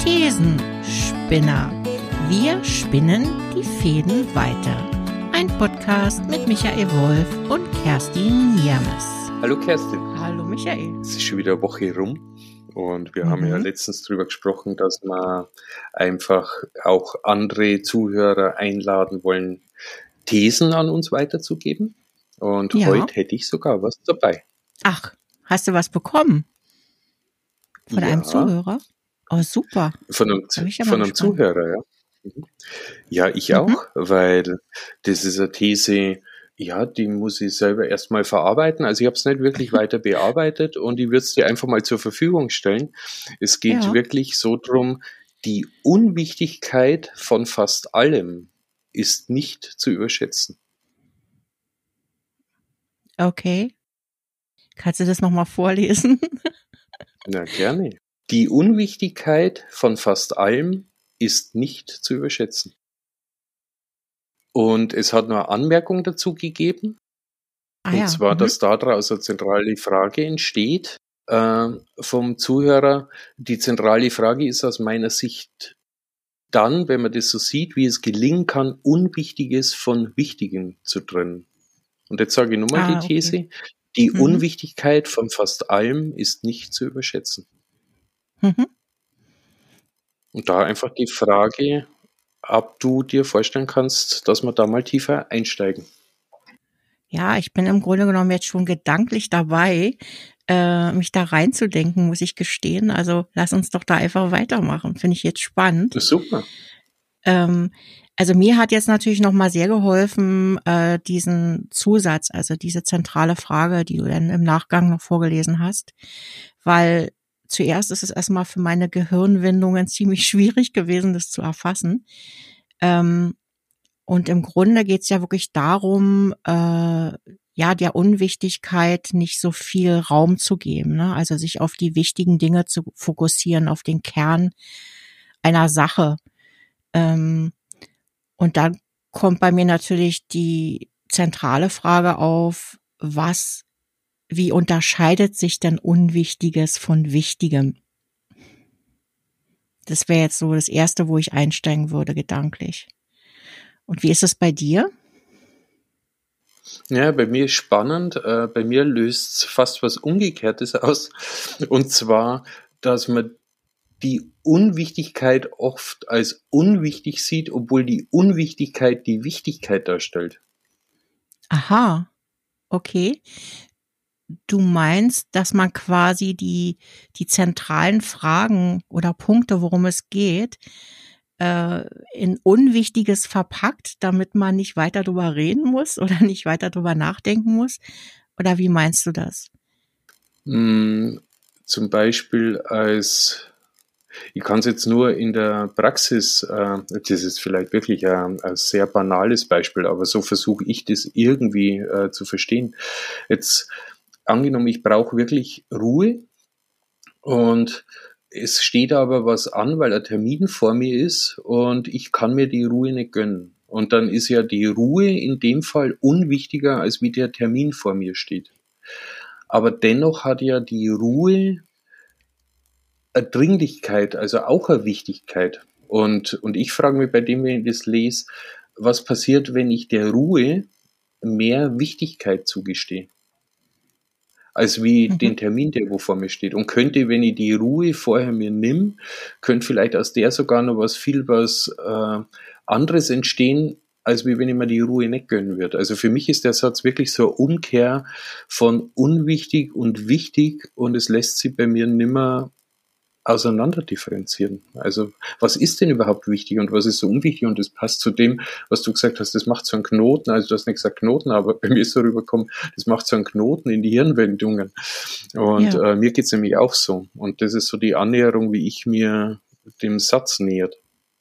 Thesenspinner. Wir spinnen die Fäden weiter. Ein Podcast mit Michael Wolf und Kerstin Niermes. Hallo Kerstin. Hallo Michael. Es ist schon wieder eine Woche rum und wir haben ja letztens darüber gesprochen, dass wir einfach auch andere Zuhörer einladen wollen, Thesen an uns weiterzugeben. Und heute hätte ich sogar was dabei. Ach, hast du was bekommen? Von einem Zuhörer? Oh, super. Von einem Zuhörer, ja. Ja, ich auch, weil das ist eine These, ja, die muss ich selber erstmal verarbeiten. Also ich habe es nicht wirklich weiter bearbeitet und ich würde es dir einfach mal zur Verfügung stellen. Es geht wirklich so drum, die Unwichtigkeit von fast allem ist nicht zu überschätzen. Okay. Kannst du das nochmal vorlesen? Na, gerne. Die Unwichtigkeit von fast allem ist nicht zu überschätzen. Und es hat noch eine Anmerkung dazu gegeben. Und zwar, dass daraus eine zentrale Frage entsteht vom Zuhörer. Die zentrale Frage ist aus meiner Sicht dann, wenn man das so sieht, wie es gelingen kann, Unwichtiges von Wichtigem zu trennen. Und jetzt sage ich nochmal die These. Die Unwichtigkeit von fast allem ist nicht zu überschätzen. Und da einfach die Frage, ob du dir vorstellen kannst, dass wir da mal tiefer einsteigen. Ja, ich bin im Grunde genommen jetzt schon gedanklich dabei, mich da reinzudenken, muss ich gestehen. Also lass uns doch da einfach weitermachen. Finde ich jetzt spannend. Das ist super. Also mir hat jetzt natürlich nochmal sehr geholfen, diesen Zusatz, also diese zentrale Frage, die du dann im Nachgang noch vorgelesen hast, weil zuerst ist es erstmal für meine Gehirnwindungen ziemlich schwierig gewesen, das zu erfassen. Und im Grunde geht es ja wirklich darum, der Unwichtigkeit nicht so viel Raum zu geben, ne? Also sich auf die wichtigen Dinge zu fokussieren, auf den Kern einer Sache. Und dann kommt bei mir natürlich die zentrale Frage auf, wie unterscheidet sich denn Unwichtiges von Wichtigem? Das wäre jetzt so das Erste, wo ich einsteigen würde, gedanklich. Und wie ist es bei dir? Ja, bei mir ist spannend. Bei mir löst fast was Umgekehrtes aus. Und zwar, dass man die Unwichtigkeit oft als unwichtig sieht, obwohl die Unwichtigkeit die Wichtigkeit darstellt. Aha, okay. Du meinst, dass man quasi die zentralen Fragen oder Punkte, worum es geht, in Unwichtiges verpackt, damit man nicht weiter drüber reden muss oder nicht weiter drüber nachdenken muss? Oder wie meinst du das? Zum Beispiel ich kann es jetzt nur in der Praxis, das ist vielleicht wirklich ein sehr banales Beispiel, aber so versuche ich das irgendwie zu verstehen. Jetzt angenommen, ich brauche wirklich Ruhe und es steht aber was an, weil ein Termin vor mir ist und ich kann mir die Ruhe nicht gönnen. Und dann ist ja die Ruhe in dem Fall unwichtiger, als wie der Termin vor mir steht. Aber dennoch hat ja die Ruhe eine Dringlichkeit, also auch eine Wichtigkeit. Und ich frage mich bei dem, wenn ich das lese, was passiert, wenn ich der Ruhe mehr Wichtigkeit zugestehe, als wie den Termin, der wo vor mir steht. Und könnte, wenn ich die Ruhe vorher mir nimm, könnte vielleicht aus der sogar noch was anderes entstehen, als wie wenn ich mir die Ruhe nicht gönnen würde. Also für mich ist der Satz wirklich so eine Umkehr von unwichtig und wichtig und es lässt sich bei mir nimmer auseinander differenzieren. Also was ist denn überhaupt wichtig und was ist so unwichtig? Und das passt zu dem, was du gesagt hast, das macht so einen Knoten, also du hast nicht gesagt Knoten, aber bei mir ist so rübergekommen, das macht so einen Knoten in die Hirnwindungen. Und mir geht's nämlich auch so. Und das ist so die Annäherung, wie ich mir dem Satz nähert.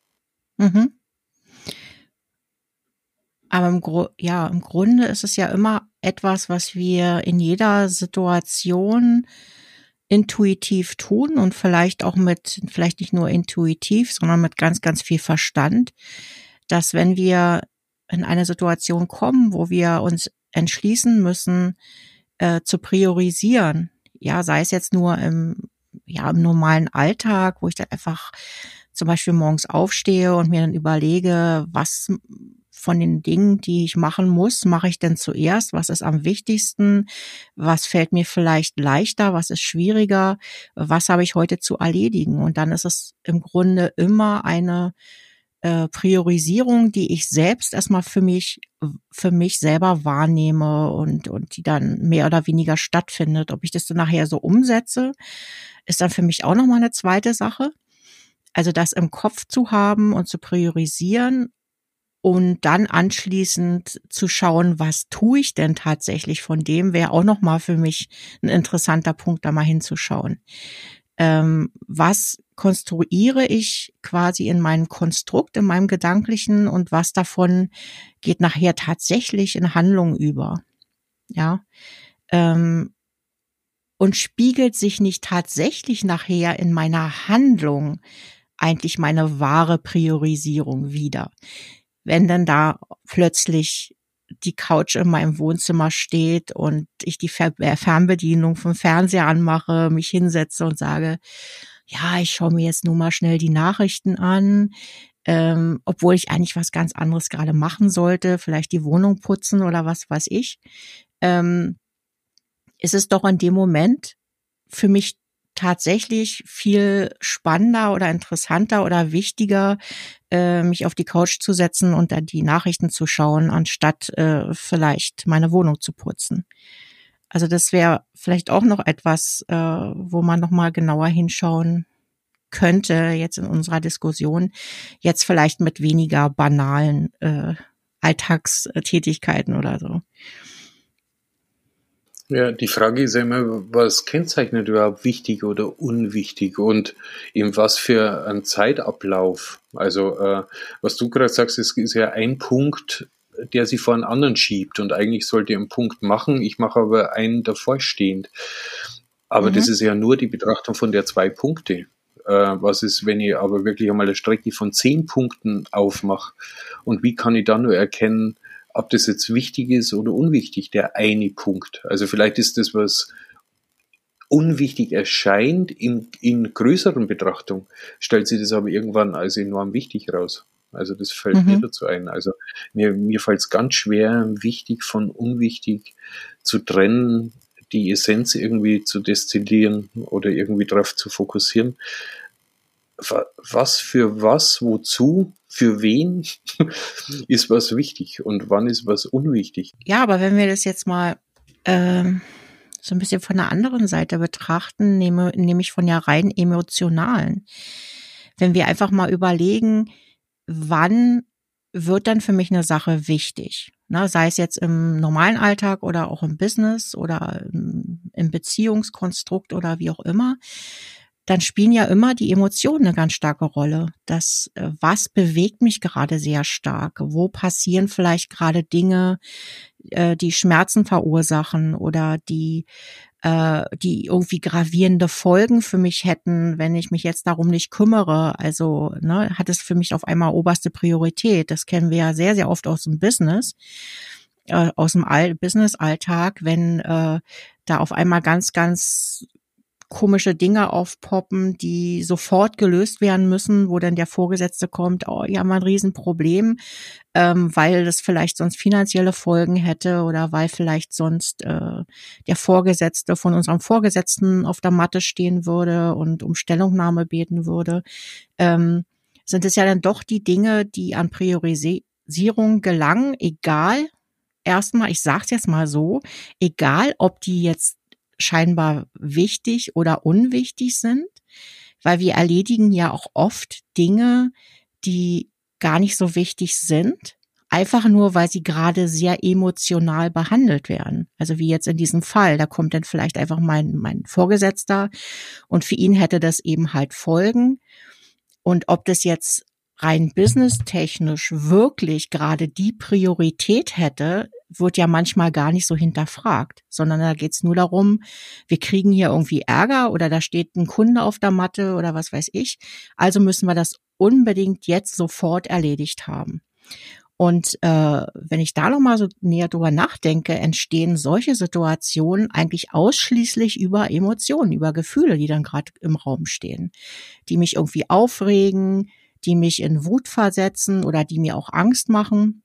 Aber im Grunde ist es ja immer etwas, was wir in jeder Situation intuitiv tun und vielleicht nicht nur intuitiv, sondern mit ganz, ganz viel Verstand, dass wenn wir in eine Situation kommen, wo wir uns entschließen müssen, zu priorisieren, ja, sei es jetzt nur im ja, im normalen Alltag, wo ich dann einfach zum Beispiel morgens aufstehe und mir dann überlege, was von den Dingen, die ich machen muss, mache ich denn zuerst? Was ist am wichtigsten? Was fällt mir vielleicht leichter? Was ist schwieriger? Was habe ich heute zu erledigen? Und dann ist es im Grunde immer eine Priorisierung, die ich selbst erstmal für mich selber wahrnehme und die dann mehr oder weniger stattfindet. Ob ich das dann nachher so umsetze, ist dann für mich auch nochmal eine zweite Sache. Also das im Kopf zu haben und zu priorisieren und dann anschließend zu schauen, was tue ich denn tatsächlich von dem, wäre auch nochmal für mich ein interessanter Punkt, da mal hinzuschauen. Was konstruiere ich quasi in meinem Konstrukt, in meinem Gedanklichen und was davon geht nachher tatsächlich in Handlung über, ja, und spiegelt sich nicht tatsächlich nachher in meiner Handlung eigentlich meine wahre Priorisierung wider. Wenn dann da plötzlich die Couch in meinem Wohnzimmer steht und ich die Fernbedienung vom Fernseher anmache, mich hinsetze und sage, ja, ich schaue mir jetzt nur mal schnell die Nachrichten an, obwohl ich eigentlich was ganz anderes gerade machen sollte, vielleicht die Wohnung putzen oder was weiß ich, ist es doch in dem Moment für mich tatsächlich viel spannender oder interessanter oder wichtiger, mich auf die Couch zu setzen und dann die Nachrichten zu schauen, anstatt vielleicht meine Wohnung zu putzen. Also das wäre vielleicht auch noch etwas, wo man noch mal genauer hinschauen könnte jetzt in unserer Diskussion, jetzt vielleicht mit weniger banalen Alltagstätigkeiten oder so. Ja, die Frage ist ja immer, was kennzeichnet überhaupt wichtig oder unwichtig und in was für ein Zeitablauf? Also was du gerade sagst, ist ja ein Punkt, der sich vor einen anderen schiebt und eigentlich sollte ich einen Punkt machen, ich mache aber einen davor stehend. Aber das ist ja nur die Betrachtung von der 2 Punkte. Was ist, wenn ich aber wirklich einmal eine Strecke von 10 Punkten aufmache? Und wie kann ich dann nur erkennen, ob das jetzt wichtig ist oder unwichtig, der eine Punkt. Also vielleicht ist das, was unwichtig erscheint, in größeren Betrachtung, stellt sich das aber irgendwann als enorm wichtig raus. Also das fällt mir dazu ein. Also mir fällt es ganz schwer, wichtig von unwichtig zu trennen, die Essenz irgendwie zu destillieren oder irgendwie darauf zu fokussieren. Was für was, wozu, für wen ist was wichtig und wann ist was unwichtig? Ja, aber wenn wir das jetzt mal so ein bisschen von der anderen Seite betrachten, nämlich von der rein emotionalen. Wenn wir einfach mal überlegen, wann wird dann für mich eine Sache wichtig? Ne, sei es jetzt im normalen Alltag oder auch im Business oder im Beziehungskonstrukt oder wie auch immer, dann spielen ja immer die Emotionen eine ganz starke Rolle. Das, was bewegt mich gerade sehr stark? Wo passieren vielleicht gerade Dinge, die Schmerzen verursachen oder die irgendwie gravierende Folgen für mich hätten, wenn ich mich jetzt darum nicht kümmere. Also hat es für mich auf einmal oberste Priorität. Das kennen wir ja sehr, sehr oft aus dem Business, aus dem Business-Alltag, wenn da auf einmal ganz, ganz komische Dinge aufpoppen, die sofort gelöst werden müssen, wo dann der Vorgesetzte kommt, oh, hier haben wir ein Riesenproblem, weil das vielleicht sonst finanzielle Folgen hätte oder weil vielleicht sonst der Vorgesetzte von unserem Vorgesetzten auf der Matte stehen würde und um Stellungnahme beten würde, sind es ja dann doch die Dinge, die an Priorisierung gelangen, egal, erstmal, ich sag's jetzt mal so, egal, ob die jetzt scheinbar wichtig oder unwichtig sind, weil wir erledigen ja auch oft Dinge, die gar nicht so wichtig sind, einfach nur, weil sie gerade sehr emotional behandelt werden. Also wie jetzt in diesem Fall, da kommt dann vielleicht einfach mein Vorgesetzter und für ihn hätte das eben halt Folgen. Und ob das jetzt rein businesstechnisch wirklich gerade die Priorität hätte, wird ja manchmal gar nicht so hinterfragt, sondern da geht's nur darum, wir kriegen hier irgendwie Ärger oder da steht ein Kunde auf der Matte oder was weiß ich, also müssen wir das unbedingt jetzt sofort erledigt haben. Und wenn ich da nochmal so näher drüber nachdenke, entstehen solche Situationen eigentlich ausschließlich über Emotionen, über Gefühle, die dann gerade im Raum stehen, die mich irgendwie aufregen, die mich in Wut versetzen oder die mir auch Angst machen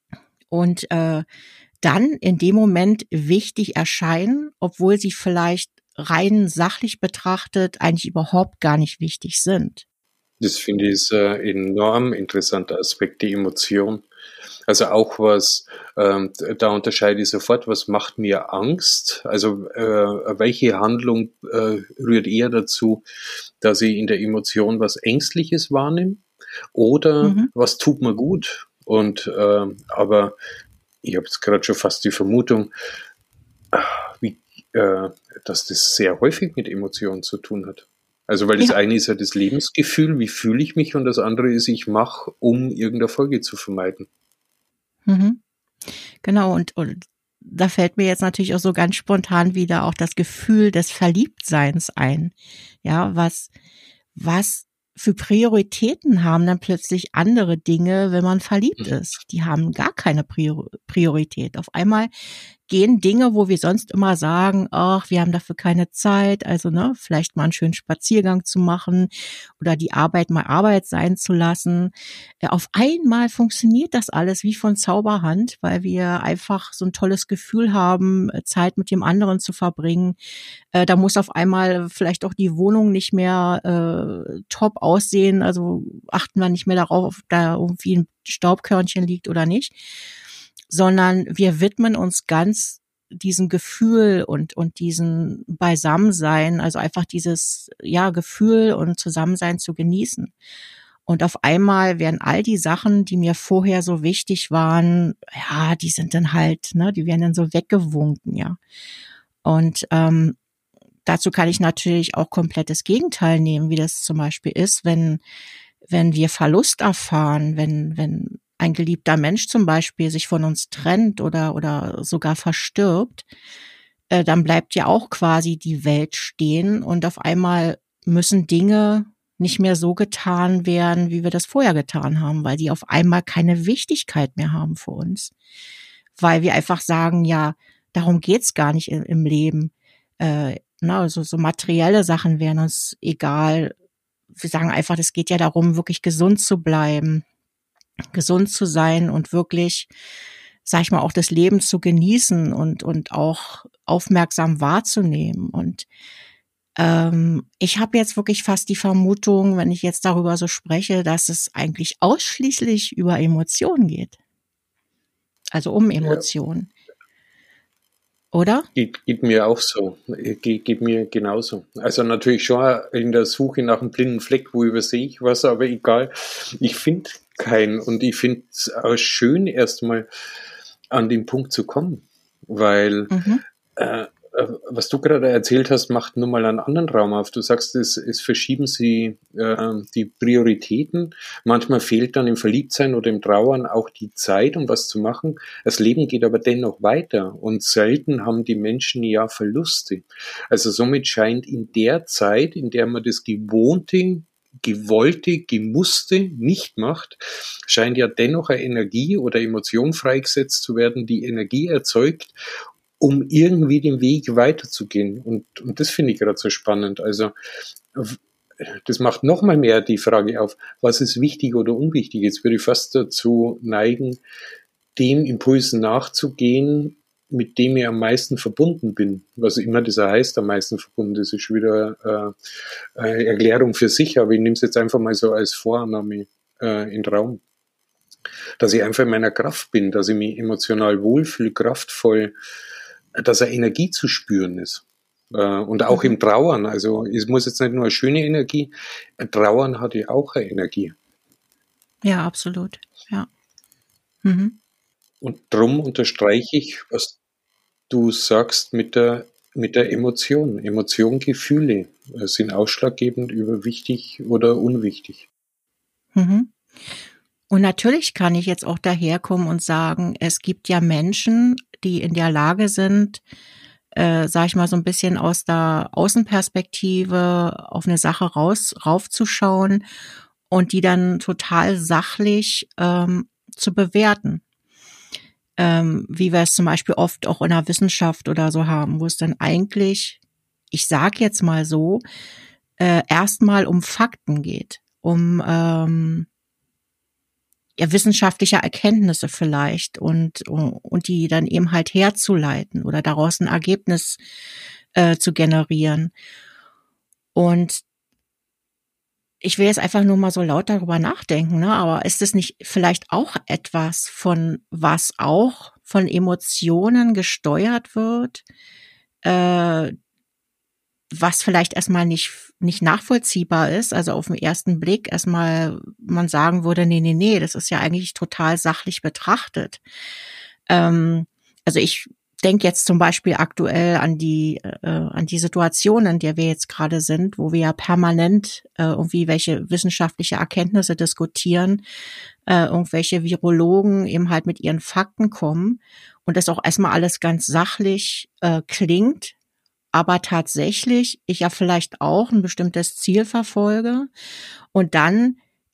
und dann in dem Moment wichtig erscheinen, obwohl sie vielleicht rein sachlich betrachtet eigentlich überhaupt gar nicht wichtig sind. Das finde ich ist ein enorm interessanter Aspekt, die Emotion. Also auch was, da unterscheide ich sofort, was macht mir Angst? Also welche Handlung rührt eher dazu, dass ich in der Emotion was Ängstliches wahrnehme? Oder Mhm. was tut mir gut? Und aber ich habe jetzt gerade schon fast die Vermutung, wie, dass das sehr häufig mit Emotionen zu tun hat. Also weil das Ja. eine ist ja das Lebensgefühl, wie fühle ich mich, und das andere ist, ich mache, um irgendeine Folge zu vermeiden. Mhm. Genau, und da fällt mir jetzt natürlich auch so ganz spontan wieder auch das Gefühl des Verliebtseins ein. Ja, was für Prioritäten haben dann plötzlich andere Dinge, wenn man verliebt ist? Die haben gar keine Priorität. Auf einmal gehen Dinge, wo wir sonst immer sagen, ach, wir haben dafür keine Zeit, also ne, vielleicht mal einen schönen Spaziergang zu machen oder die Arbeit mal Arbeit sein zu lassen. Auf einmal funktioniert das alles wie von Zauberhand, weil wir einfach so ein tolles Gefühl haben, Zeit mit dem anderen zu verbringen. Da muss auf einmal vielleicht auch die Wohnung nicht mehr top aussehen, also achten wir nicht mehr darauf, ob da irgendwie ein Staubkörnchen liegt oder nicht, sondern wir widmen uns ganz diesem Gefühl und diesen Beisammensein, also einfach dieses ja Gefühl und Zusammensein zu genießen. Und auf einmal werden all die Sachen, die mir vorher so wichtig waren, ja, die sind dann halt, ne, die werden dann so weggewunken, ja. Und dazu kann ich natürlich auch komplett das Gegenteil nehmen, wie das zum Beispiel ist, wenn wir Verlust erfahren, wenn ein geliebter Mensch zum Beispiel sich von uns trennt oder sogar verstirbt, dann bleibt ja auch quasi die Welt stehen und auf einmal müssen Dinge nicht mehr so getan werden, wie wir das vorher getan haben, weil die auf einmal keine Wichtigkeit mehr haben für uns. Weil wir einfach sagen, ja, darum geht's gar nicht im Leben. Also so materielle Sachen wären uns egal. Wir sagen einfach, es geht ja darum, wirklich gesund zu bleiben, gesund zu sein und wirklich, sag ich mal, auch das Leben zu genießen und auch aufmerksam wahrzunehmen. Und ich habe jetzt wirklich fast die Vermutung, wenn ich jetzt darüber so spreche, dass es eigentlich ausschließlich über Emotionen geht. Also um Ja, Emotionen, oder? geht mir auch so. Geht mir genauso. Also natürlich schon in der Suche nach einem blinden Fleck, wo übersehe ich was, aber egal. Ich finde keinen, und ich finde es auch schön, erstmal an den Punkt zu kommen, weil Mhm. was du gerade erzählt hast, macht nur mal einen anderen Raum auf. Du sagst, es verschieben sie die Prioritäten. Manchmal fehlt dann im Verliebtsein oder im Trauern auch die Zeit, um was zu machen. Das Leben geht aber dennoch weiter, und selten haben die Menschen ja Verluste. Also somit scheint in der Zeit, in der man das Gewohnte, Gewollte, Gemusste nicht macht, scheint ja dennoch eine Energie oder Emotion freigesetzt zu werden, die Energie erzeugt, um irgendwie den Weg weiterzugehen. Und das finde ich gerade so spannend. Also das macht noch mal mehr die Frage auf, was ist wichtig oder unwichtig. Jetzt würde ich fast dazu neigen, dem Impulsen nachzugehen, mit dem ich am meisten verbunden bin. Was immer das heißt, am meisten verbunden, das ist schon wieder eine Erklärung für sich, aber ich nehme es jetzt einfach mal so als Vorannahme in den Raum. Dass ich einfach in meiner Kraft bin, dass ich mich emotional wohlfühle, kraftvoll, dass eine Energie zu spüren ist. Und auch im Trauern. Also es muss jetzt nicht nur eine schöne Energie, Trauern hat ja auch eine Energie. Ja, absolut. Ja. Mhm. Und drum unterstreiche ich, was du sagst mit der Emotion. Emotion, Gefühle sind ausschlaggebend über wichtig oder unwichtig. Mhm. Und natürlich kann ich jetzt auch daherkommen und sagen, es gibt ja Menschen, die in der Lage sind, sag ich mal, so ein bisschen aus der Außenperspektive auf eine Sache raufzuschauen und die dann total sachlich zu bewerten. Wie wir es zum Beispiel oft auch in der Wissenschaft oder so haben, wo es dann eigentlich, ich sag jetzt mal so, erstmal um Fakten geht, um wissenschaftliche Erkenntnisse vielleicht und die dann eben halt herzuleiten oder daraus ein Ergebnis zu generieren. Und ich will jetzt einfach nur mal so laut darüber nachdenken, ne? Aber ist es nicht vielleicht auch etwas, von was auch von Emotionen gesteuert wird, was vielleicht erstmal nicht nachvollziehbar ist, also auf den ersten Blick erstmal man sagen würde, nee, das ist ja eigentlich total sachlich betrachtet. Also ich denke jetzt zum Beispiel aktuell an die Situation, in der wir jetzt gerade sind, wo wir ja permanent irgendwie welche wissenschaftliche Erkenntnisse diskutieren, irgendwelche Virologen eben halt mit ihren Fakten kommen und das auch erstmal alles ganz sachlich klingt, aber tatsächlich ich ja vielleicht auch ein bestimmtes Ziel verfolge und dann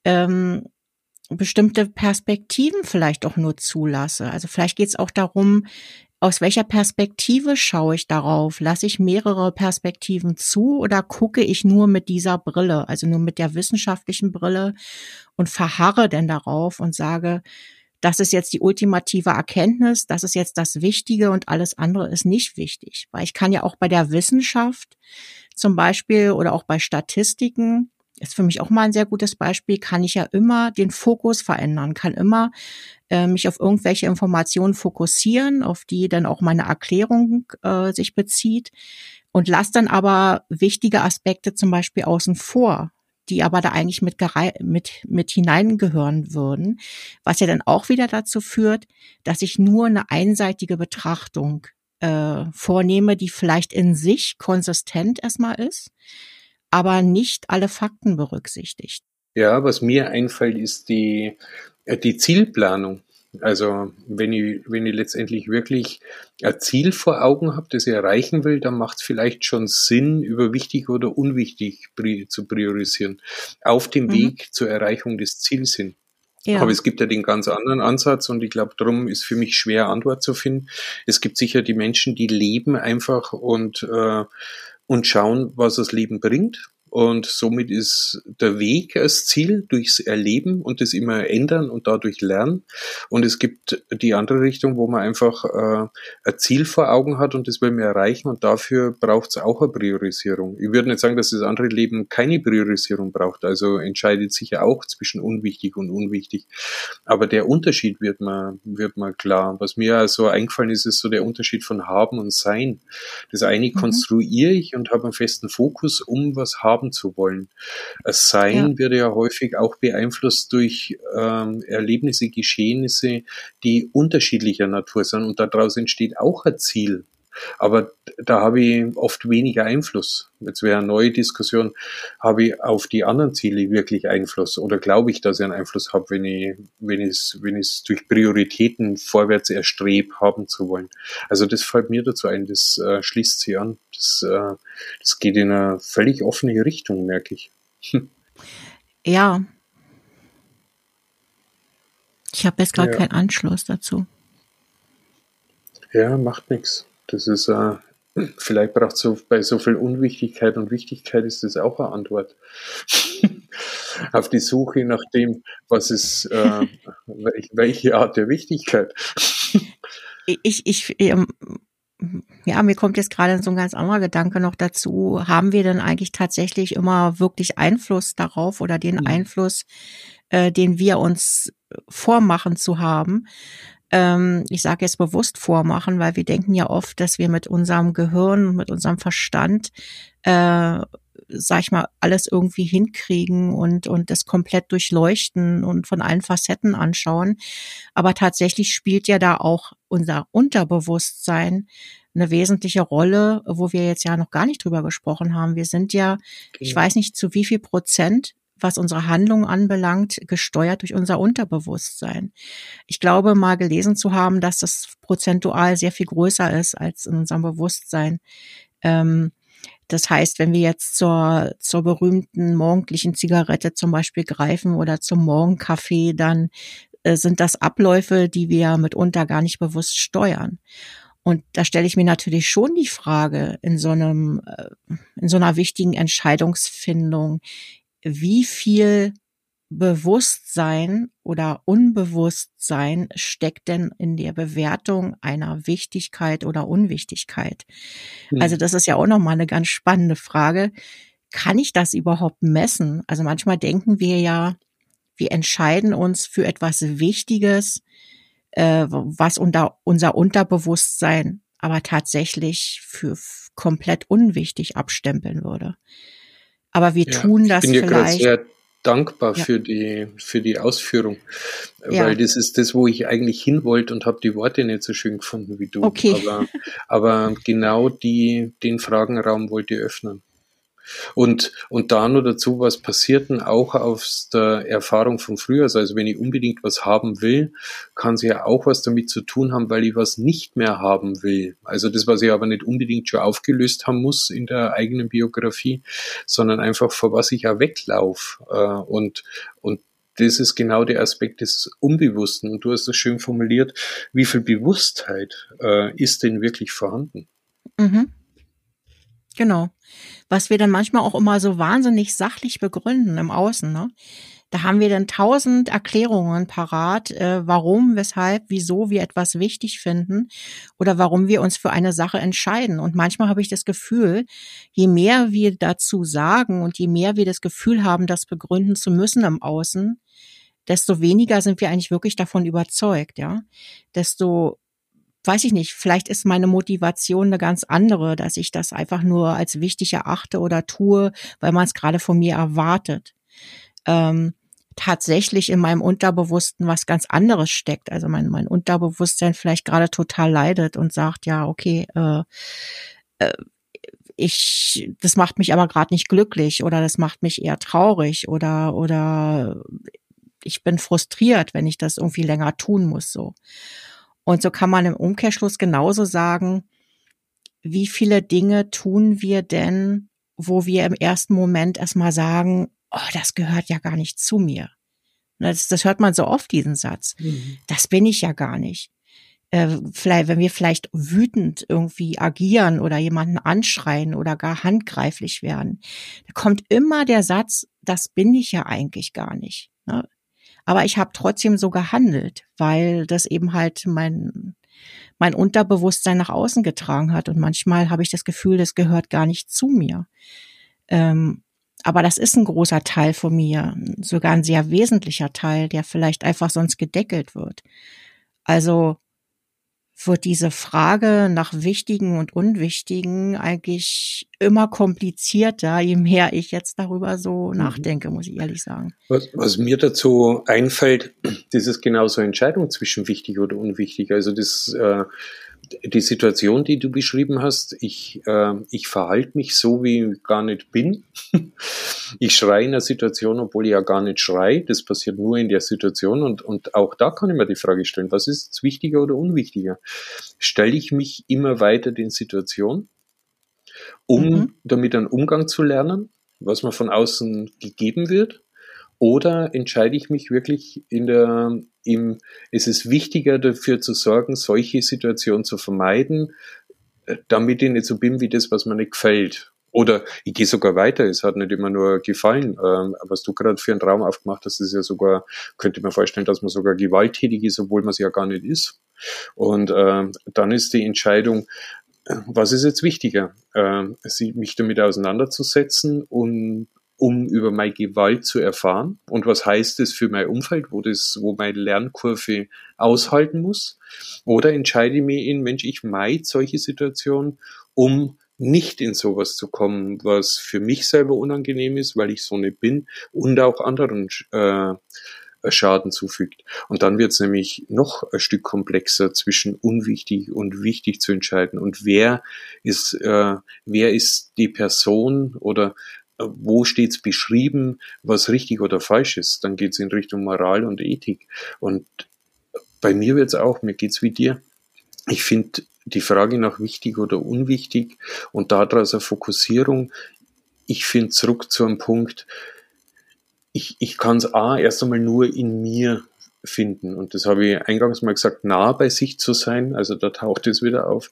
bestimmte Perspektiven vielleicht auch nur zulasse. Also vielleicht geht es auch darum, aus welcher Perspektive schaue ich darauf? Lasse ich mehrere Perspektiven zu oder gucke ich nur mit dieser Brille, also nur mit der wissenschaftlichen Brille und verharre denn darauf und sage, das ist jetzt die ultimative Erkenntnis, das ist jetzt das Wichtige und alles andere ist nicht wichtig. Weil ich kann ja auch bei der Wissenschaft zum Beispiel oder auch bei Statistiken, ist für mich auch mal ein sehr gutes Beispiel, kann ich ja immer den Fokus verändern, kann immer mich auf irgendwelche Informationen fokussieren, auf die dann auch meine Erklärung sich bezieht und lasse dann aber wichtige Aspekte zum Beispiel außen vor, die aber da eigentlich mit hineingehören würden, was ja dann auch wieder dazu führt, dass ich nur eine einseitige Betrachtung vornehme, die vielleicht in sich konsistent erstmal ist, aber nicht alle Fakten berücksichtigt. Ja, was mir einfällt, ist die Zielplanung. Also wenn ich letztendlich wirklich ein Ziel vor Augen habe, das ich erreichen will, dann macht es vielleicht schon Sinn, über wichtig oder unwichtig zu priorisieren, auf dem Weg zur Erreichung des Ziels hin. Ja. Aber es gibt ja den ganz anderen Ansatz und ich glaube, darum ist für mich schwer, Antwort zu finden. Es gibt sicher die Menschen, die leben einfach und schauen, was das Leben bringt. Und somit ist der Weg als Ziel durchs Erleben und das immer ändern und dadurch lernen. Und es gibt die andere Richtung, wo man einfach ein Ziel vor Augen hat und das will man erreichen und dafür braucht es auch eine Priorisierung. Ich würde nicht sagen, dass das andere Leben keine Priorisierung braucht. Also entscheidet sich ja auch zwischen unwichtig und unwichtig. Aber der Unterschied wird mir klar. Was mir also eingefallen ist, ist so der Unterschied von Haben und Sein. Das eine konstruiere ich und habe einen festen Fokus, um was haben zu wollen. Das Sein wird ja häufig auch beeinflusst durch Erlebnisse, Geschehnisse, die unterschiedlicher Natur sind und daraus entsteht auch ein Ziel. Aber da habe ich oft weniger Einfluss. Jetzt wäre eine neue Diskussion, habe ich auf die anderen Ziele wirklich Einfluss oder glaube ich, dass ich einen Einfluss habe, wenn ich es durch Prioritäten vorwärts erstrebe, haben zu wollen. Also das fällt mir dazu ein, das schließt sich an. Das geht in eine völlig offene Richtung, merke ich. Ja. Ich habe jetzt gerade keinen Anschluss dazu. Ja, macht nichts. Das ist, vielleicht braucht so bei so viel Unwichtigkeit und Wichtigkeit ist das auch eine Antwort. Auf die Suche nach dem, was ist, welche Art der Wichtigkeit. Mir kommt jetzt gerade so ein ganz anderer Gedanke noch dazu. Haben wir denn eigentlich tatsächlich immer wirklich Einfluss darauf oder den Einfluss, den wir uns vormachen zu haben? Ich sage jetzt bewusst vormachen, weil wir denken ja oft, dass wir mit unserem Gehirn, mit unserem Verstand, sag ich mal, alles irgendwie hinkriegen und das komplett durchleuchten und von allen Facetten anschauen. Aber tatsächlich spielt ja da auch unser Unterbewusstsein eine wesentliche Rolle, wo wir jetzt ja noch gar nicht drüber gesprochen haben. Wir sind ja, ich weiß nicht zu wie viel Prozent, was unsere Handlung anbelangt, gesteuert durch unser Unterbewusstsein. Ich glaube, mal gelesen zu haben, dass das prozentual sehr viel größer ist als in unserem Bewusstsein. Das heißt, wenn wir jetzt zur berühmten morgendlichen Zigarette zum Beispiel greifen oder zum Morgenkaffee, dann sind das Abläufe, die wir mitunter gar nicht bewusst steuern. Und da stelle ich mir natürlich schon die Frage in so einer wichtigen Entscheidungsfindung, wie viel Bewusstsein oder Unbewusstsein steckt denn in der Bewertung einer Wichtigkeit oder Unwichtigkeit? Also das ist ja auch nochmal eine ganz spannende Frage. Kann ich das überhaupt messen? Also manchmal denken wir ja, wir entscheiden uns für etwas Wichtiges, was unser Unterbewusstsein aber tatsächlich für komplett unwichtig abstempeln würde. Aber wir Ja, tun ich das bin dir gerade vielleicht. sehr dankbar Ja, für die Ausführung, weil ja, das ist das, wo ich eigentlich hin wollte und habe die Worte nicht so schön gefunden wie du. okay. Aber genau den Fragenraum wollte ich öffnen. Und da nur dazu, was passiert denn auch aus der Erfahrung von früher? Also wenn ich unbedingt was haben will, kann es ja auch was damit zu tun haben, weil ich was nicht mehr haben will. Also das, was ich aber nicht unbedingt schon aufgelöst haben muss in der eigenen Biografie, sondern einfach vor was ich ja weglaufe. Und das ist genau der Aspekt des Unbewussten. Und du hast das schön formuliert. Wie viel Bewusstheit ist denn wirklich vorhanden? Mhm, genau. Was wir dann manchmal auch immer so wahnsinnig sachlich begründen im Außen, ne? Da haben wir dann 1000 Erklärungen parat, warum, weshalb, wieso wir etwas wichtig finden oder warum wir uns für eine Sache entscheiden. Und manchmal habe ich das Gefühl, je mehr wir dazu sagen und je mehr wir das Gefühl haben, das begründen zu müssen im Außen, desto weniger sind wir eigentlich wirklich davon überzeugt, ja. Desto, weiß ich nicht, vielleicht ist meine Motivation eine ganz andere, dass ich das einfach nur als wichtig erachte oder tue, weil man es gerade von mir erwartet. Tatsächlich in meinem Unterbewussten was ganz anderes steckt. Also mein Unterbewusstsein vielleicht gerade total leidet und sagt, ja, okay, das macht mich aber gerade nicht glücklich oder das macht mich eher traurig oder ich bin frustriert, wenn ich das irgendwie länger tun muss, so. Und so kann man im Umkehrschluss genauso sagen, wie viele Dinge tun wir denn, wo wir im ersten Moment erstmal sagen, oh, das gehört ja gar nicht zu mir. Das hört man so oft, diesen Satz. Mhm. Das bin ich ja gar nicht. Vielleicht, wenn wir vielleicht wütend irgendwie agieren oder jemanden anschreien oder gar handgreiflich werden, da kommt immer der Satz, das bin ich ja eigentlich gar nicht. Ne? Aber ich habe trotzdem so gehandelt, weil das eben halt mein Unterbewusstsein nach außen getragen hat. Und manchmal habe ich das Gefühl, das gehört gar nicht zu mir. Aber das ist ein großer Teil von mir, sogar ein sehr wesentlicher Teil, der vielleicht einfach sonst gedeckelt wird. Also wird diese Frage nach Wichtigen und Unwichtigen eigentlich immer komplizierter, je mehr ich jetzt darüber so Mhm. nachdenke, muss ich ehrlich sagen. Was mir dazu einfällt, das ist genau so eine Entscheidung zwischen wichtig oder unwichtig. Also die Situation, die du beschrieben hast, ich verhalte mich so, wie ich gar nicht bin. Ich schreie in einer Situation, obwohl ich ja gar nicht schreie. Das passiert nur in der Situation. Und auch da kann ich mir die Frage stellen, was ist jetzt wichtiger oder unwichtiger? Stelle ich mich immer weiter den Situationen, Mhm. um damit einen Umgang zu lernen, was mir von außen gegeben wird? Oder entscheide ich mich wirklich es ist wichtiger dafür zu sorgen, solche Situationen zu vermeiden, damit ich nicht so bin wie das, was mir nicht gefällt. Oder ich gehe sogar weiter, es hat nicht immer nur gefallen. Was du gerade für einen Traum aufgemacht hast, ist ja sogar, könnte man vorstellen, dass man sogar gewalttätig ist, obwohl man es ja gar nicht ist. Und dann ist die Entscheidung, was ist jetzt wichtiger? Mich damit auseinanderzusetzen und um über meine Gewalt zu erfahren und was heißt es für mein Umfeld, wo meine Lernkurve aushalten muss, oder entscheide ich mich Mensch, ich meide solche Situationen, um nicht in sowas zu kommen, was für mich selber unangenehm ist, weil ich so nicht bin und auch anderen Schaden zufügt. Und dann wird es nämlich noch ein Stück komplexer zwischen unwichtig und wichtig zu entscheiden. Und wer ist die Person oder wo steht es beschrieben, was richtig oder falsch ist? Dann geht es in Richtung Moral und Ethik. Und bei mir mir geht es wie dir. Ich finde die Frage nach wichtig oder unwichtig und daraus eine Fokussierung, ich finde zurück zu einem Punkt, ich kann es erst einmal nur in mir finden. Und das habe ich eingangs mal gesagt, nah bei sich zu sein. Also da taucht es wieder auf.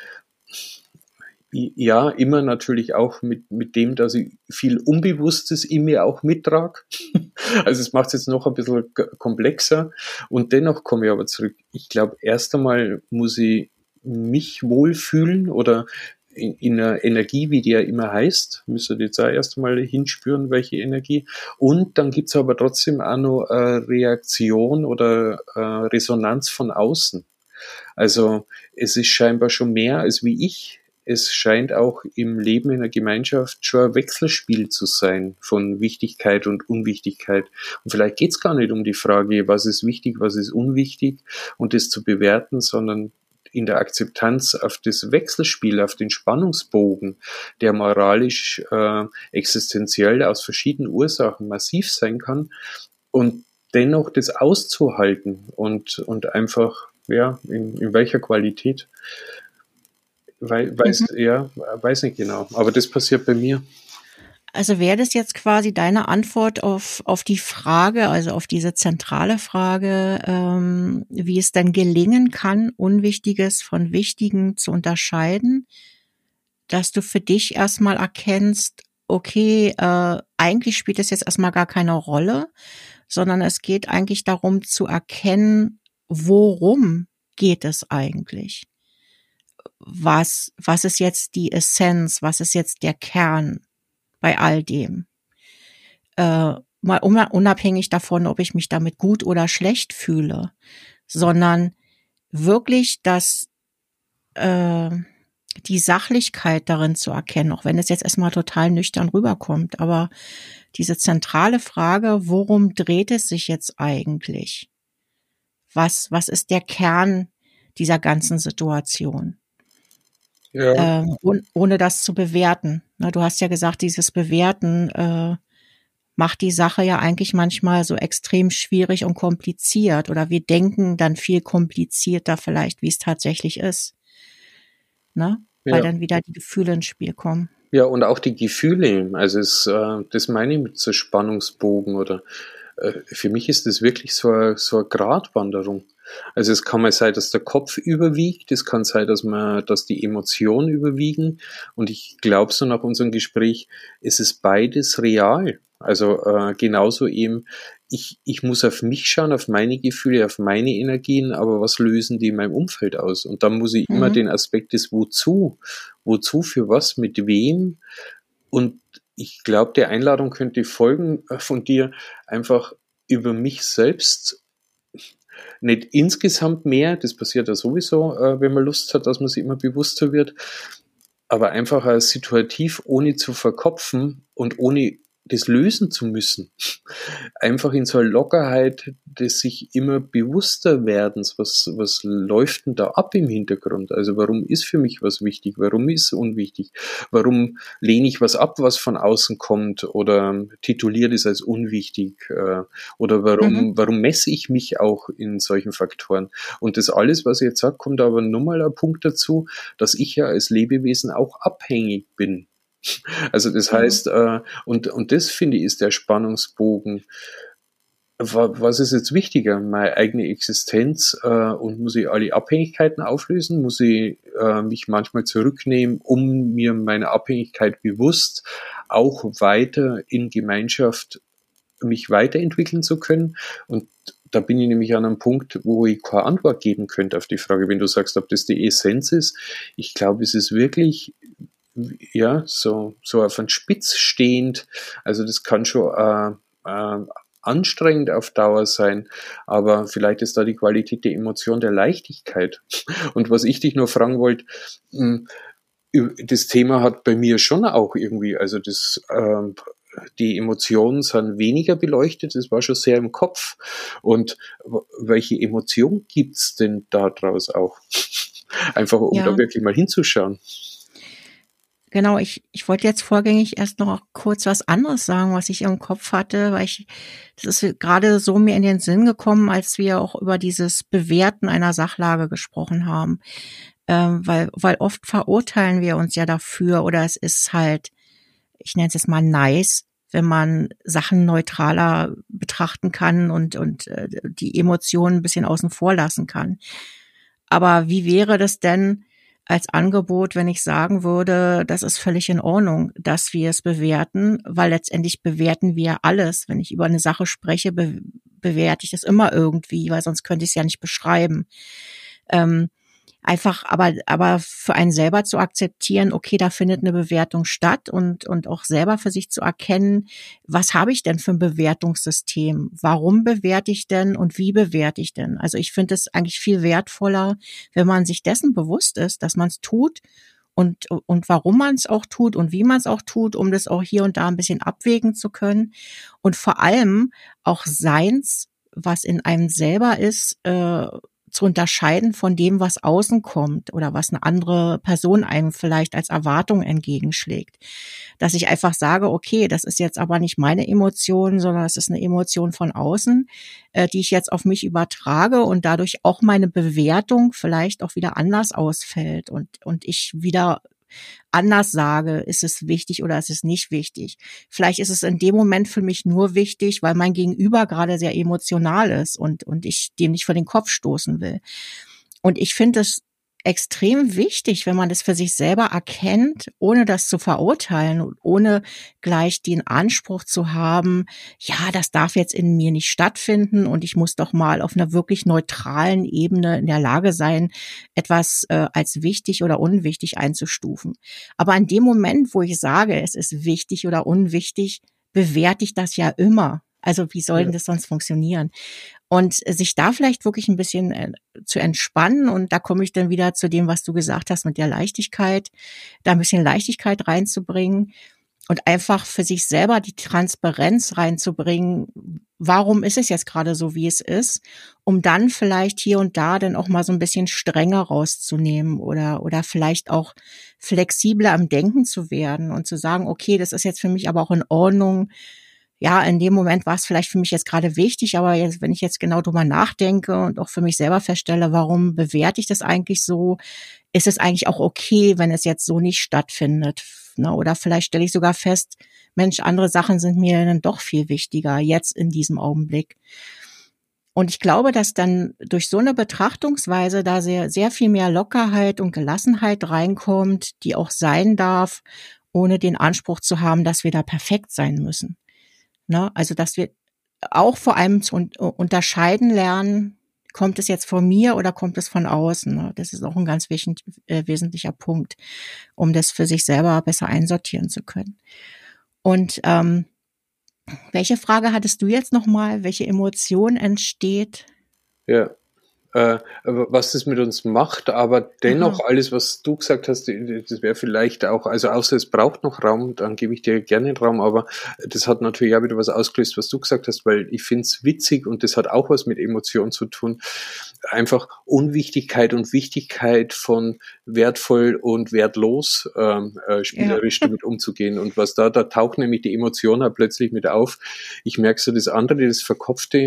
Ja, immer natürlich auch mit dem, dass ich viel Unbewusstes in mir auch mittrage. Also es macht es jetzt noch ein bisschen komplexer. Und dennoch komme ich aber zurück. Ich glaube, erst einmal muss ich mich wohlfühlen oder in einer Energie, wie die ja immer heißt, müsste jetzt auch erst einmal hinspüren, welche Energie. Und dann gibt's aber trotzdem auch noch Reaktion oder Resonanz von außen. Also es ist scheinbar schon mehr als wie ich. Es scheint auch im Leben in der Gemeinschaft schon ein Wechselspiel zu sein von Wichtigkeit und Unwichtigkeit. Und vielleicht geht's gar nicht um die Frage, was ist wichtig, was ist unwichtig und das zu bewerten, sondern in der Akzeptanz auf das Wechselspiel, auf den Spannungsbogen, der moralisch existenziell aus verschiedenen Ursachen massiv sein kann und dennoch das auszuhalten und einfach, ja, in welcher Qualität. Weiß nicht genau, aber das passiert bei mir. Also wäre das jetzt quasi deine Antwort auf die Frage, also auf diese zentrale Frage, wie es denn gelingen kann, Unwichtiges von Wichtigem zu unterscheiden, dass du für dich erstmal erkennst, okay, eigentlich spielt es jetzt erstmal gar keine Rolle, sondern es geht eigentlich darum zu erkennen, worum geht es eigentlich? Was ist jetzt die Essenz? Was ist jetzt der Kern bei all dem? Mal unabhängig davon, ob ich mich damit gut oder schlecht fühle, sondern wirklich die Sachlichkeit darin zu erkennen, auch wenn es jetzt erstmal total nüchtern rüberkommt, aber diese zentrale Frage, worum dreht es sich jetzt eigentlich? Was ist der Kern dieser ganzen Situation? Ja. Ohne das zu bewerten. Na, du hast ja gesagt, dieses Bewerten macht die Sache ja eigentlich manchmal so extrem schwierig und kompliziert. Oder wir denken dann viel komplizierter vielleicht, wie es tatsächlich ist. Ne? Weil dann wieder die Gefühle ins Spiel kommen. Ja, und auch die Gefühle. Also das meine ich mit so Spannungsbogen oder für mich ist das wirklich so eine Gratwanderung. Also es kann mal sein, dass der Kopf überwiegt, es kann sein, dass die Emotionen überwiegen. Und ich glaube, so nach unserem Gespräch ist es beides real. Also genauso eben, ich muss auf mich schauen, auf meine Gefühle, auf meine Energien, aber was lösen die in meinem Umfeld aus? Und dann muss ich immer den Aspekt des Wozu, für was, mit wem. Und ich glaube, der Einladung könnte folgen von dir, einfach über mich selbst, nicht insgesamt mehr, das passiert ja sowieso, wenn man Lust hat, dass man sich immer bewusster wird, aber einfach als situativ, ohne zu verkopfen und ohne das lösen zu müssen. Einfach in so einer Lockerheit des sich immer bewusster werdens, was läuft denn da ab im Hintergrund? Also warum ist für mich was wichtig? Warum ist es unwichtig? Warum lehne ich was ab, was von außen kommt oder tituliere es als unwichtig? Oder warum messe ich mich auch in solchen Faktoren? Und das alles, was ich jetzt sage, kommt aber nochmal ein Punkt dazu, dass ich ja als Lebewesen auch abhängig bin. Also das heißt, und das finde ich ist der Spannungsbogen. Was ist jetzt wichtiger? Meine eigene Existenz und muss ich alle Abhängigkeiten auflösen? Muss ich mich manchmal zurücknehmen, um mir meine Abhängigkeit bewusst auch weiter in Gemeinschaft mich weiterentwickeln zu können? Und da bin ich nämlich an einem Punkt, wo ich keine Antwort geben könnte auf die Frage, wenn du sagst, ob das die Essenz ist. Ich glaube, es ist wirklich so auf einen Spitz stehend. Also das kann schon anstrengend auf Dauer sein, aber vielleicht ist da die Qualität der Emotion der Leichtigkeit. Und was ich dich nur fragen wollte, das Thema hat bei mir schon auch irgendwie, also die Emotionen sind weniger beleuchtet, das war schon sehr im Kopf. Und welche Emotion gibt's denn da draus auch? Einfach um da wirklich mal hinzuschauen. Genau, ich wollte jetzt vorgängig erst noch kurz was anderes sagen, was ich im Kopf hatte, weil das ist gerade so mir in den Sinn gekommen, als wir auch über dieses Bewerten einer Sachlage gesprochen haben. Weil oft verurteilen wir uns ja dafür oder es ist halt, ich nenne es jetzt mal nice, wenn man Sachen neutraler betrachten kann und die Emotionen ein bisschen außen vor lassen kann. Aber wie wäre das denn als Angebot, wenn ich sagen würde, das ist völlig in Ordnung, dass wir es bewerten, weil letztendlich bewerten wir alles. Wenn ich über eine Sache spreche, bewerte ich das immer irgendwie, weil sonst könnte ich es ja nicht beschreiben. Einfach, aber für einen selber zu akzeptieren, okay, da findet eine Bewertung statt und auch selber für sich zu erkennen, was habe ich denn für ein Bewertungssystem? Warum bewerte ich denn und wie bewerte ich denn? Also ich finde es eigentlich viel wertvoller, wenn man sich dessen bewusst ist, dass man es tut und warum man es auch tut und wie man es auch tut, um das auch hier und da ein bisschen abwägen zu können und vor allem auch seins, was in einem selber ist, zu unterscheiden von dem, was außen kommt oder was eine andere Person einem vielleicht als Erwartung entgegenschlägt. Dass ich einfach sage, okay, das ist jetzt aber nicht meine Emotion, sondern es ist eine Emotion von außen, die ich jetzt auf mich übertrage und dadurch auch meine Bewertung vielleicht auch wieder anders ausfällt und ich wieder anders sage, ist es wichtig oder ist es nicht wichtig. Vielleicht ist es in dem Moment für mich nur wichtig, weil mein Gegenüber gerade sehr emotional ist und ich dem nicht vor den Kopf stoßen will. Und ich finde es extrem wichtig, wenn man das für sich selber erkennt, ohne das zu verurteilen und ohne gleich den Anspruch zu haben, ja, das darf jetzt in mir nicht stattfinden und ich muss doch mal auf einer wirklich neutralen Ebene in der Lage sein, etwas als wichtig oder unwichtig einzustufen. Aber in dem Moment, wo ich sage, es ist wichtig oder unwichtig, bewerte ich das ja immer. Also wie soll denn das sonst funktionieren? Und sich da vielleicht wirklich ein bisschen zu entspannen. Und da komme ich dann wieder zu dem, was du gesagt hast mit der Leichtigkeit, da ein bisschen Leichtigkeit reinzubringen und einfach für sich selber die Transparenz reinzubringen. Warum ist es jetzt gerade so, wie es ist? Um dann vielleicht hier und da dann auch mal so ein bisschen strenger rauszunehmen oder vielleicht auch flexibler am Denken zu werden und zu sagen, okay, das ist jetzt für mich aber auch in Ordnung. Ja, in dem Moment war es vielleicht für mich jetzt gerade wichtig, aber jetzt, wenn ich jetzt genau drüber nachdenke und auch für mich selber feststelle, warum bewerte ich das eigentlich so, ist es eigentlich auch okay, wenn es jetzt so nicht stattfindet, ne? Oder vielleicht stelle ich sogar fest, Mensch, andere Sachen sind mir dann doch viel wichtiger jetzt in diesem Augenblick. Und ich glaube, dass dann durch so eine Betrachtungsweise da sehr, sehr viel mehr Lockerheit und Gelassenheit reinkommt, die auch sein darf, ohne den Anspruch zu haben, dass wir da perfekt sein müssen. Ne? Also, dass wir auch vor allem zu unterscheiden lernen, kommt es jetzt von mir oder kommt es von außen? Ne? Das ist auch ein ganz wesentlicher Punkt, um das für sich selber besser einsortieren zu können. Und welche Frage hattest du jetzt nochmal? Welche Emotion entsteht? Ja. Was das mit uns macht, aber dennoch alles, was du gesagt hast, das wäre vielleicht auch, also außer es braucht noch Raum, dann gebe ich dir gerne Raum, aber das hat natürlich auch wieder was ausgelöst, was du gesagt hast, weil ich finde es witzig und das hat auch was mit Emotionen zu tun, einfach Unwichtigkeit und Wichtigkeit von wertvoll und wertlos spielerisch damit umzugehen und was da taucht nämlich die Emotion halt plötzlich mit auf. Ich merke so das andere, das Verkopfte,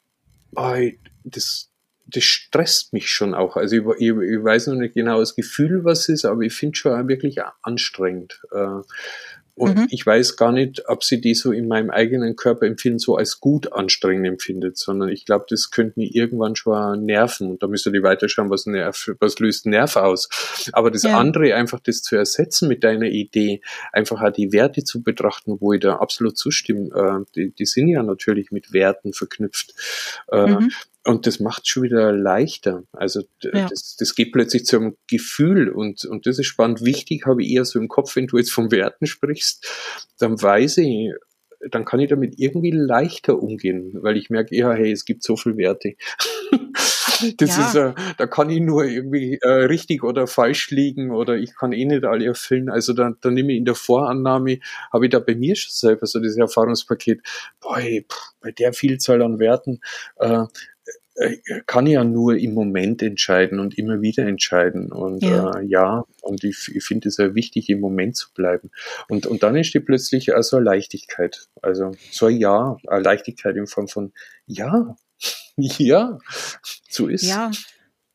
das stresst mich schon auch. Also ich weiß noch nicht genau das Gefühl, was ist, aber ich finde es schon auch wirklich anstrengend. Und ich weiß gar nicht, ob sie die so in meinem eigenen Körper empfinden, so als gut anstrengend empfindet, sondern ich glaube, das könnte mich irgendwann schon nerven. Und da müsst ihr weiterschauen, was löst Nerv aus. Aber das andere, einfach das zu ersetzen mit deiner Idee, einfach auch die Werte zu betrachten, wo ich da absolut zustimme, die sind ja natürlich mit Werten verknüpft. Und das macht schon wieder leichter. Also das geht plötzlich zu einem Gefühl und das ist spannend. Wichtig habe ich eher so im Kopf, wenn du jetzt von Werten sprichst, dann weiß ich, dann kann ich damit irgendwie leichter umgehen, weil ich merke, ja, hey, es gibt so viele Werte. Das ist, da kann ich nur irgendwie richtig oder falsch liegen oder ich kann eh nicht alle erfüllen. Also dann nehme ich in der Vorannahme, habe ich da bei mir schon selber so dieses Erfahrungspaket, bei der Vielzahl an Werten, kann ich ja nur im Moment entscheiden und immer wieder entscheiden. Und und ich finde es ja wichtig, im Moment zu bleiben. Und dann entsteht plötzlich so eine Leichtigkeit. Also so eine Leichtigkeit in Form von ja, so ist. Ja,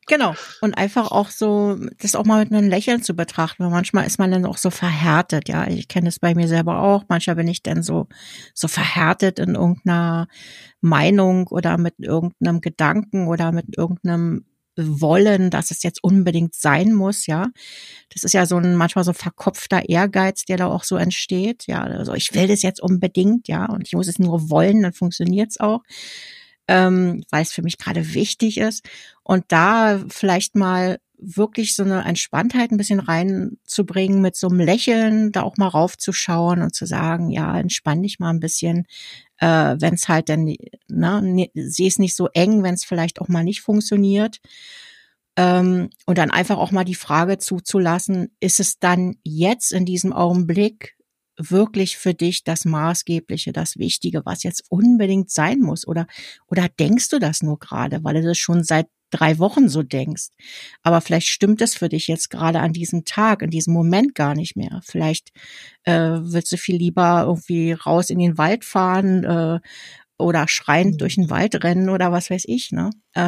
Genau. Und einfach auch so, das auch mal mit einem Lächeln zu betrachten, weil manchmal ist man dann auch so verhärtet, ja. Ich kenne es bei mir selber auch. Manchmal bin ich dann so verhärtet in irgendeiner Meinung oder mit irgendeinem Gedanken oder mit irgendeinem Wollen, dass es jetzt unbedingt sein muss, ja. Das ist ja so ein manchmal so verkopfter Ehrgeiz, der da auch so entsteht, ja. Also ich will das jetzt unbedingt, ja, und ich muss es nur wollen, dann funktioniert's auch, weil es für mich gerade wichtig ist. Und da vielleicht mal wirklich so eine Entspanntheit ein bisschen reinzubringen, mit so einem Lächeln da auch mal raufzuschauen und zu sagen, ja, entspann dich mal ein bisschen, wenn es halt dann, sieh es nicht so eng, wenn es vielleicht auch mal nicht funktioniert. Und dann einfach auch mal die Frage zuzulassen, ist es dann jetzt in diesem Augenblick wirklich für dich das Maßgebliche, das Wichtige, was jetzt unbedingt sein muss? Oder denkst du das nur gerade, weil du das schon seit 3 Wochen so denkst? Aber vielleicht stimmt es für dich jetzt gerade an diesem Tag, in diesem Moment gar nicht mehr. Vielleicht willst du viel lieber irgendwie raus in den Wald fahren oder schreiend durch den Wald rennen oder was weiß ich, ne?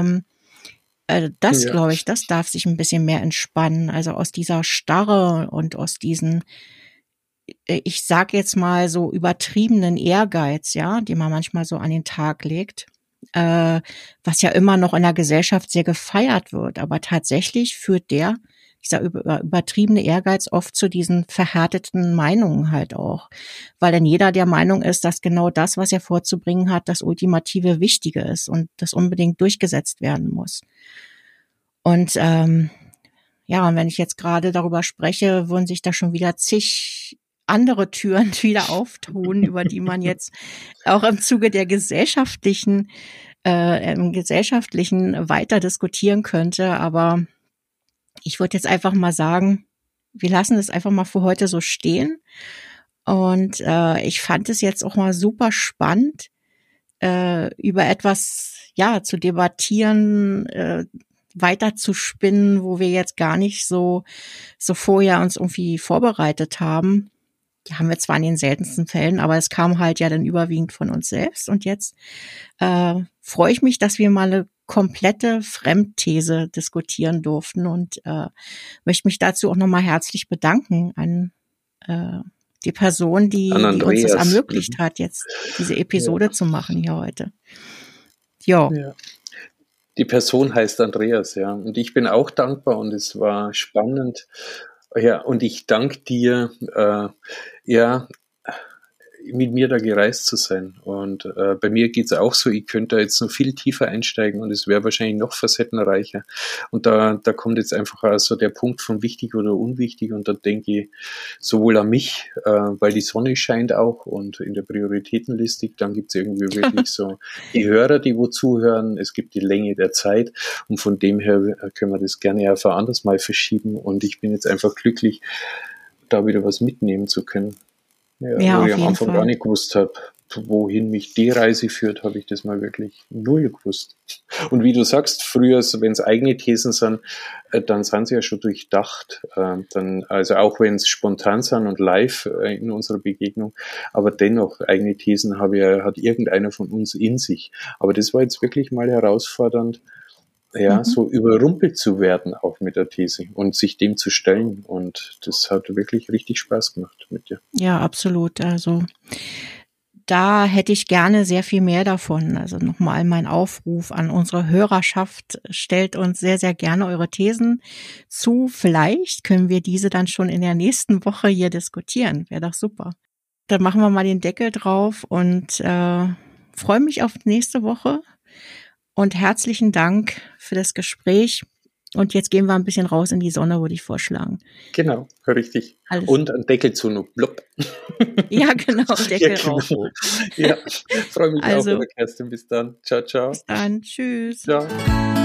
Das, Ja. glaube ich, das darf sich ein bisschen mehr entspannen. Also aus dieser Starre und aus diesen, ich sag jetzt mal so übertriebenen Ehrgeiz, ja, den man manchmal so an den Tag legt, was ja immer noch in der Gesellschaft sehr gefeiert wird. Aber tatsächlich führt dieser übertriebene Ehrgeiz oft zu diesen verhärteten Meinungen halt auch. Weil dann jeder der Meinung ist, dass genau das, was er vorzubringen hat, das ultimative Wichtige ist und das unbedingt durchgesetzt werden muss. Und ja, und wenn ich jetzt gerade darüber spreche, würden sich da schon wieder zig andere Türen wieder auftun, über die man jetzt auch im Zuge der gesellschaftlichen weiter diskutieren könnte. Aber ich würde jetzt einfach mal sagen, wir lassen es einfach mal für heute so stehen. Und ich fand es jetzt auch mal super spannend, über etwas zu debattieren, weiter zu spinnen, wo wir jetzt gar nicht so vorher uns irgendwie vorbereitet haben. Die haben wir zwar in den seltensten Fällen, aber es kam halt ja dann überwiegend von uns selbst. Und jetzt freue ich mich, dass wir mal eine komplette Fremdthese diskutieren durften und möchte mich dazu auch nochmal herzlich bedanken an die Person, die uns das ermöglicht hat, jetzt diese Episode zu machen hier heute. Jo. Ja. Die Person heißt Andreas, ja. Und ich bin auch dankbar und es war spannend. Ja, und ich danke dir, mit mir da gereist zu sein. Und bei mir geht's auch so, ich könnte da jetzt noch viel tiefer einsteigen und es wäre wahrscheinlich noch facettenreicher. Und da kommt jetzt einfach also der Punkt von wichtig oder unwichtig und da denke ich sowohl an mich, weil die Sonne scheint auch und in der Prioritätenliste, dann gibt's irgendwie wirklich so die Hörer, die wo zuhören, es gibt die Länge der Zeit und von dem her können wir das gerne einfach anders mal verschieben und ich bin jetzt einfach glücklich, da wieder was mitnehmen zu können. Ja, wo ich am Anfang gar nicht gewusst habe, wohin mich die Reise führt, habe ich das mal wirklich null gewusst. Und wie du sagst, früher, wenn es eigene Thesen sind, dann sind sie ja schon durchdacht. Also auch wenn es spontan sind und live in unserer Begegnung, aber dennoch, eigene Thesen hat irgendeiner von uns in sich. Aber das war jetzt wirklich mal herausfordernd, so überrumpelt zu werden auch mit der These und sich dem zu stellen. Und das hat wirklich richtig Spaß gemacht mit dir. Ja, absolut. Also da hätte ich gerne sehr viel mehr davon. Also nochmal mein Aufruf an unsere Hörerschaft. Stellt uns sehr, sehr gerne eure Thesen zu. Vielleicht können wir diese dann schon in der nächsten Woche hier diskutieren. Wäre doch super. Dann machen wir mal den Deckel drauf und freue mich auf nächste Woche. Und herzlichen Dank für das Gespräch. Und jetzt gehen wir ein bisschen raus in die Sonne, würde ich vorschlagen. Genau, richtig. Und ein Deckel zu, noch plopp. Ja, genau, Deckel rauf. Ja, freue mich auch, Kerstin. Bis dann. Ciao, ciao. Bis dann, tschüss. Ciao.